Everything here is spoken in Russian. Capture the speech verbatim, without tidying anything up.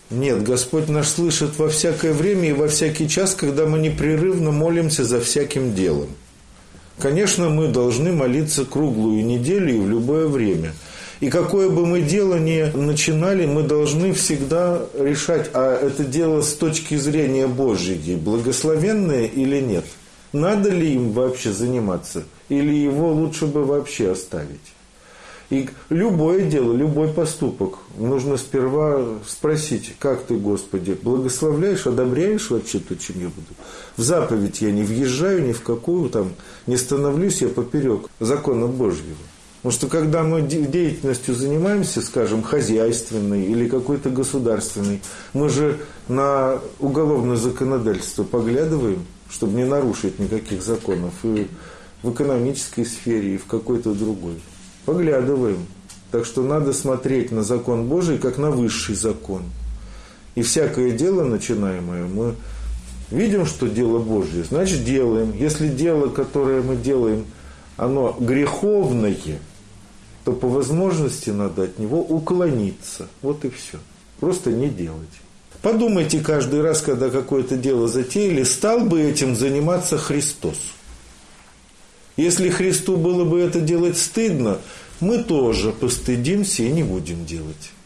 Нет, Господь наш слышит во всякое время и во всякий час, когда мы непрерывно молимся за всяким делом. Конечно, мы должны молиться круглую неделю и в любое время. И какое бы мы дело ни начинали, мы должны всегда решать, а это дело с точки зрения Божьей, благословенное или нет. Надо ли им вообще заниматься, или его лучше бы вообще оставить. И любое дело, любой поступок, нужно сперва спросить, как ты, Господи, благословляешь, одобряешь вообще то, чем я буду? В заповедь я не въезжаю ни в какую, там, не становлюсь я поперек закона Божьего. Потому что когда мы деятельностью занимаемся, скажем, хозяйственной или какой-то государственной, мы же на уголовное законодательство поглядываем, чтобы не нарушить никаких законов, и в экономической сфере, и в какой-то другой. Поглядываем. Так что надо смотреть на закон Божий, как на высший закон. И всякое дело начинаемое, мы видим, что дело Божье, значит делаем. Если дело, которое мы делаем, оно греховное, то по возможности надо от него уклониться. Вот и все. Просто не делать. Подумайте каждый раз, когда какое-то дело затеяли, стал бы этим заниматься Христос. Если Христу было бы это делать стыдно, мы тоже постыдимся и не будем делать.